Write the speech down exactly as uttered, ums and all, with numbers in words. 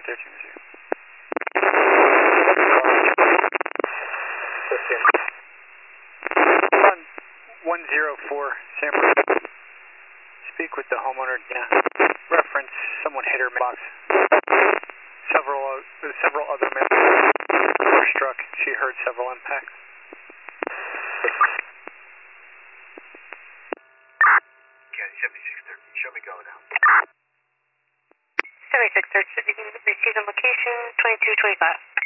thirteen is here. On one zero four, San Francisco. Speak with the homeowner, Dina. Reference, someone hit her mailbox. Several, uh, several other members were struck. She heard several impacts. Okay, seventy-six thirteen, show me go now. seventy-six thirteen, received on location, twenty-two twenty-five.